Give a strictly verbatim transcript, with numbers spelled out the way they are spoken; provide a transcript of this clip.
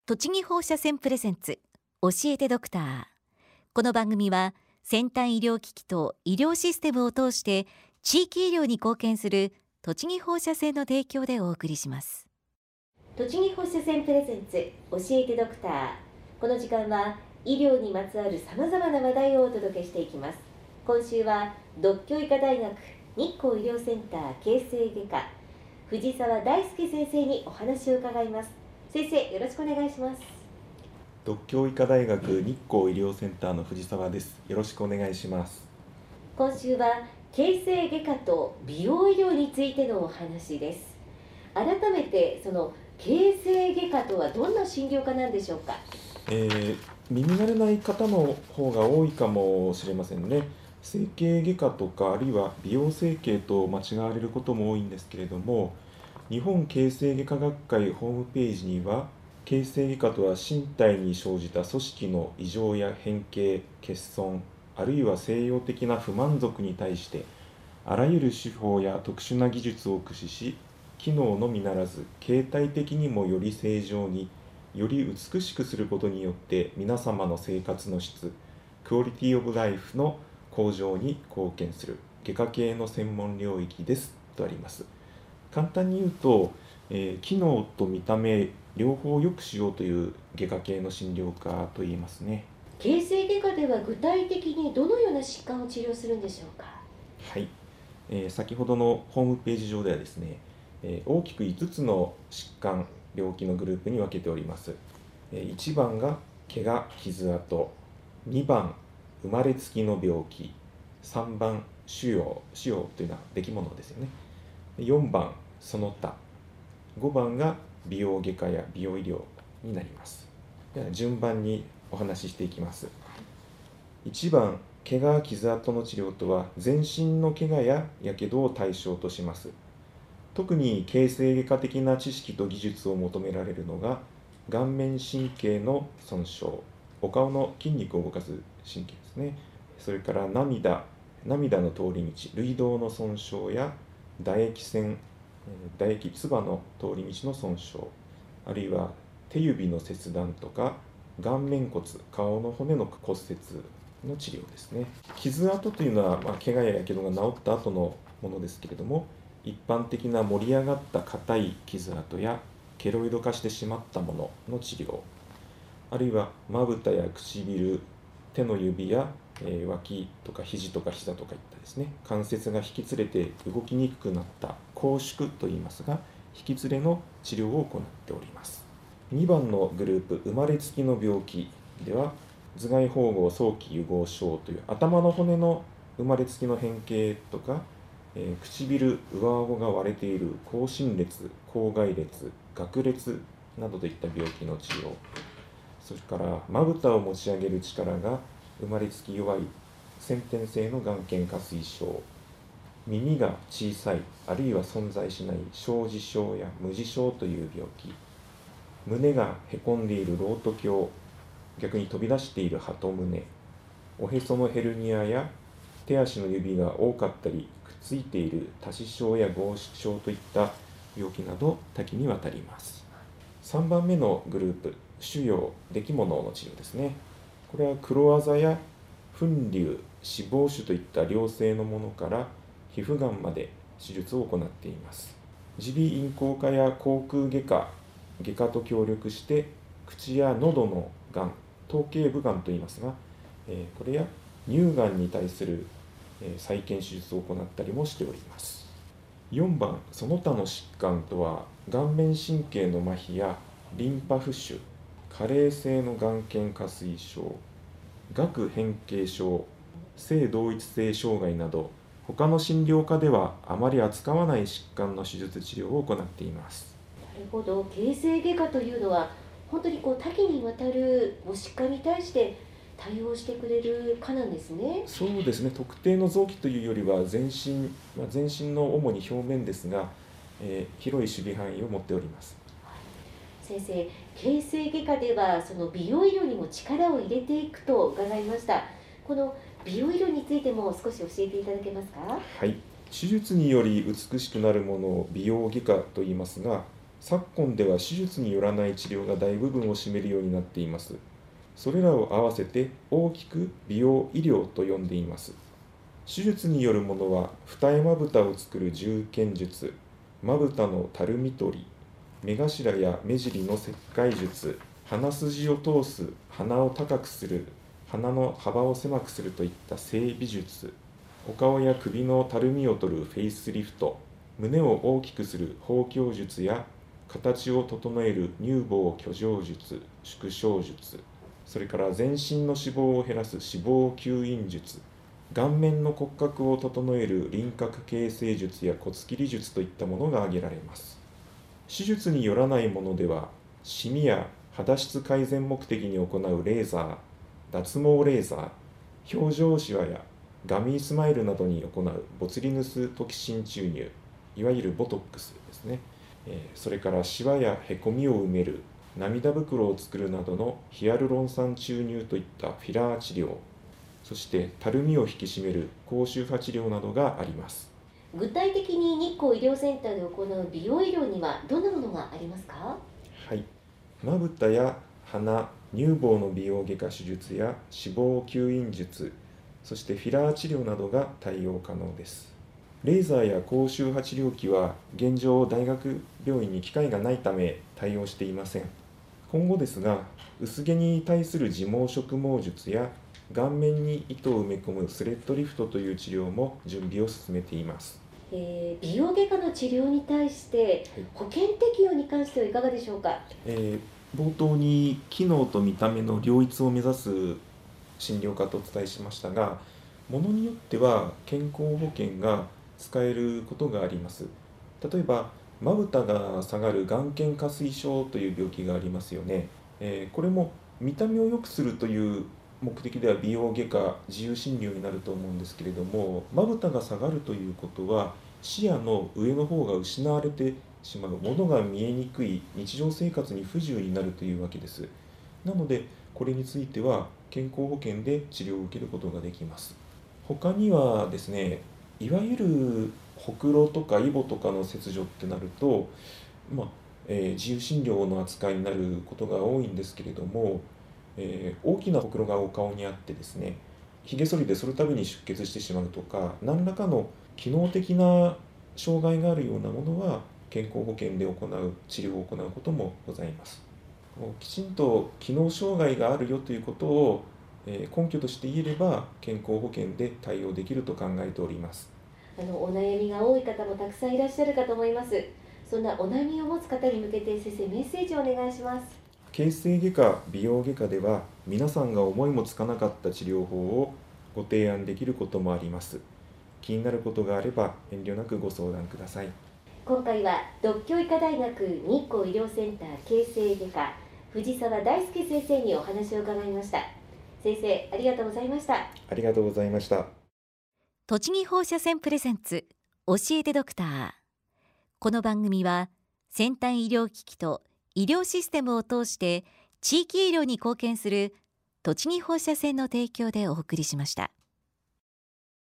栃木放射線プレゼンツ教えてドクター。この番組は先端医療機器と医療システムを通して地域医療に貢献する栃木放射線の提供でお送りします。栃木放射線プレゼンツ教えてドクター。この時間は医療にまつわるさまざまな話題をお届けしていきます。今週は獨協医科大学日光医療センター形成外科藤沢大輔先生にお話を伺います。先生、よろしくお願いします。 独協医科大学日光医療センターの藤沢です。よろしくお願いします。 今週は形成外科と美容医療についてのお話です。改めてその形成外科とはどんな診療科なんでしょうか。 えー、耳慣れない方の方が多いかもしれませんね。整形外科とかあるいは美容整形と間違われることも多いんですけれども、日本形成外科学会ホームページには、形成外科とは身体に生じた組織の異常や変形、欠損、あるいは西洋的な不満足に対してあらゆる手法や特殊な技術を駆使し、機能のみならず形態的にもより正常に、より美しくすることによって皆様の生活の質、クオリティオブライフの向上に貢献する外科系の専門領域ですとあります。簡単に言うと、えー、機能と見た目両方良くしようという外科系の診療科といえますね。 形成外科では具体的にどのような疾患を治療するんでしょうか。 はい、えー、先ほどのホームページ上ではですね、えー、大きくいつつの疾患病気のグループに分けております。えー、いちばんが怪我傷跡、にばん生まれつきの病気、さんばん腫瘍、腫瘍というのは出来物ですよね。よんばんその他、ごばんが美容外科や美容医療になります。では順番にお話ししていきます。いちばん怪我傷跡の治療とは、全身の怪我ややけどを対象とします。特に形成外科的な知識と技術を求められるのが、顔面神経の損傷、お顔の筋肉を動かす神経ですね。それから涙、涙の通り道、涙道の損傷や唾液腺、唾液、唾の通り道の損傷、あるいは手指の切断とか顔面骨、顔の骨の骨折の治療ですね。傷跡というのは、まあ、怪我ややけどが治った後のものですけれども、一般的な盛り上がった硬い傷跡やケロイド化してしまったものの治療、あるいはまぶたや唇、手の指や、えー、脇とか肘とか膝とかいったですね、関節が引き連れて動きにくくなった拘縮といいますが、引き連れの治療を行っております。にばんのグループ、生まれつきの病気では、頭蓋縫合早期癒合症という頭の骨の生まれつきの変形とか、えー、唇、上顎が割れている後心裂、口外裂、顎裂などといった病気の治療、それからまぶたを持ち上げる力が生まれつき弱い先天性の眼瞼下垂症、耳が小さいあるいは存在しない小耳症や無耳症という病気、胸がへこんでいるロート鏡、逆に飛び出している鳩胸、おへそのヘルニアや手足の指が多かったりくっついている多指症や合縮症といった病気など多岐にわたります。さんばんめのグループ、腫瘍、出来物の治療ですね。これは黒あざや粉瘤、脂肪腫といった良性のものから皮膚がんまで手術を行っています。耳鼻咽喉科や口腔外科、外科と協力して口や喉のがん、頭頸部がんといいますが、えー、これや乳がんに対する、えー、再建手術を行ったりもしております。よんばんその他の疾患とは、顔面神経の麻痺やリンパ浮腫、加齢性の眼瞼下垂症、顎変形症、性同一性障害など、他の診療科ではあまり扱わない疾患の手術治療を行っています。 なるほど、形成外科というのは本当にこう多岐にわたる疾患に対して対応してくれる科なんですね。 そうですね、特定の臓器というよりは全身、まあ、全身の主に表面ですが、えー、広い守備範囲を持っております。 先生、形成外科ではその美容医療にも力を入れていくと伺いました。この美容医療についても少し教えていただけますか。 はい、手術により美しくなるものを美容外科と言いますが、 昨今では手術によらない治療が大部分を占めるようになっています。それらを合わせて大きく美容医療と呼んでいます。手術によるものは二重まぶたを作る重建術、まぶたのたるみ取り、目頭や目尻の切開術、鼻筋を通す、鼻を高くする、鼻の幅を狭くするといった整備術、お顔や首のたるみを取るフェイスリフト、胸を大きくする包強術や形を整える乳房居上術、縮小術、それから全身の脂肪を減らす脂肪吸引術、顔面の骨格を整える輪郭形成術や骨切り術といったものが挙げられます。手術によらないものでは、シミや肌質改善目的に行うレーザー、脱毛レーザー、表情シワやガミースマイルなどに行うボツリヌストキシン注入、いわゆるボトックスですね。それからシワやへこみを埋める、涙袋を作るなどのヒアルロン酸注入といったフィラー治療、そしてたるみを引き締める高周波治療などがあります。 具体的に日光医療センターで行う美容医療にはどんなものがありますか？ はい、まぶたや鼻、乳房の美容外科手術や脂肪吸引術、そしてフィラー治療などが対応可能です。レーザーや高周波治療器は現状大学病院に機械がないため対応していません。今後ですが、薄毛に対する自毛植毛術や顔面に糸を埋め込むスレッドリフトという治療も準備を進めています。 えー、美容外科の治療に対して保険適用に関してはいかがでしょうか？ えー、冒頭に機能と見た目の両立を目指す診療科とお伝えしましたが、ものによっては健康保険が使えることがあります。例えば、まぶたが下がる眼瞼下垂症という病気がありますよね。えーこれも見た目を良くするという目的では美容外科自由診療になると思うんですけれども、まぶたが下がるということは視野の上の方が失われてしまう、ものが見えにくい、日常生活に不自由になるというわけです。なのでこれについては健康保険で治療を受けることができます。他にはですね、いわゆるほくろとかイボとかの切除ってなると、まあえー自由診療の扱いになることが多いんですけれども、えー大きなほくろがお顔にあってですね、ひげ剃りでその度に出血してしまうとか、何らかの機能的な障害があるようなものは健康保険で行う治療を行うこともございます。きちんと機能障害があるよということをえー根拠として言えれば健康保険で対応できると考えております。 あのお悩みが多い方もたくさんいらっしゃるかと思います。そんなお悩みを持つ方に向けて先生、メッセージをお願いします。 形成外科、美容外科では皆さんが思いもつかなかった治療法をご提案できることもあります。気になることがあれば遠慮なくご相談ください。 今回は獨協医科大学日光医療センター形成外科藤沢大輔先生にお話を伺いました。先生、ありがとうございました。 ありがとうございました。 栃木放射線プレゼンツ教えてドクター。この番組は先端医療機器と医療システムを通して地域医療に貢献する栃木放射線の提供でお送りしました。